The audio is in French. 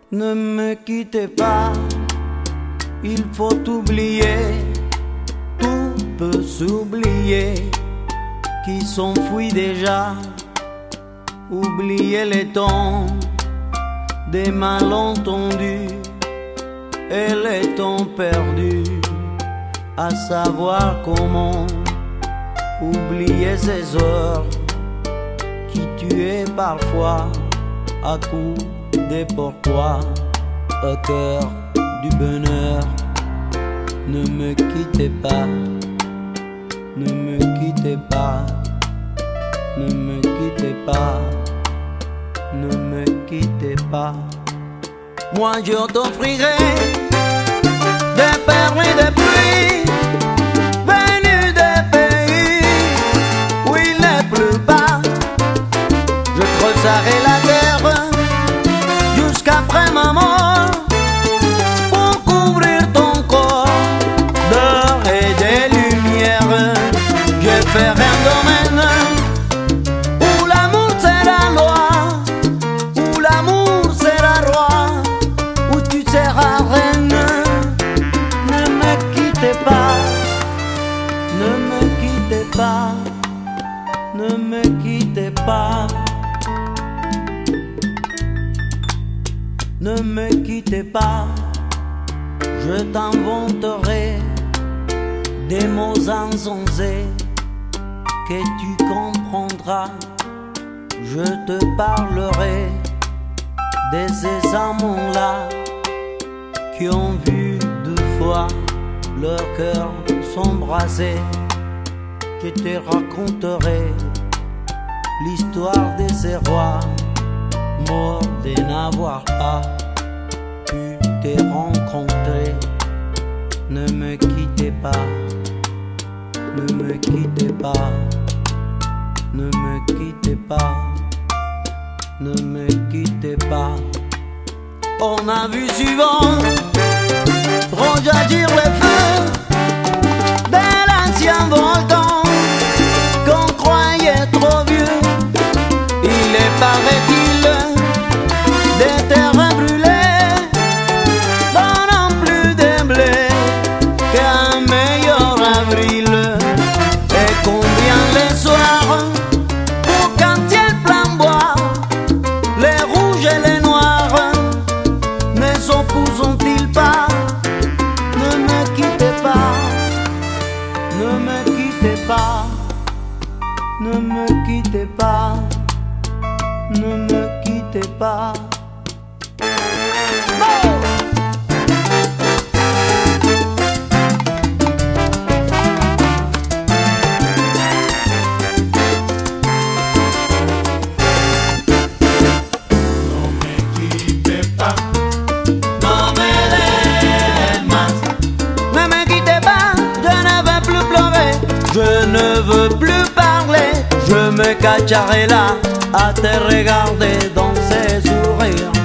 Ne me quittez pas, il faut oublier, tout peut s'oublier, qui s'enfuit déjà. Oubliez les temps des malentendus et les temps perdus, à savoir comment oublier ces heures qui tuaient parfois à coups de pourquoi au cœur du bonheur. Ne me quittez pas, ne me quittez pas, ne me quittez pas, ne me quittez pas. Moi je t'offrirai des perles et des pluies venues des pays où il n'est plus bas. Je creuserai la terre jusqu'après ma mort pour couvrir ton corps d'or et de lumière. Je ferai un domaine où l'amour sera loi, où l'amour sera roi, où tu seras reine. Ne me quittez pas, ne me quittez pas, ne me quittez pas. Ne me quittez pas, je t'inventerai des mots insensés que tu comprendras. Je te parlerai de ces amants-là qui ont vu deux fois leur cœur s'embraser. Je te raconterai l'histoire de ces rois morts de n'avoir pas pu te rencontrer. Ne me quittez pas, ne me quittez pas, ne me quittez pas, ne me quittez pas. On a vu souvent rejaillir les feux de l'ancien volcan qu'on croyait trop vieux. Il est paraît-il des terrains brûlés donnant plus de blé qu'un meilleur avril. Et combien les soirs pour quand il flamboie, les rouges et les noirs ne s'opposent-ils pas? Ne me quittez pas, ne me quittez pas, ne me quittez pas, ne me quittez pas. Je ne veux plus parler, je me cacherai là à te regarder dans ses sourires.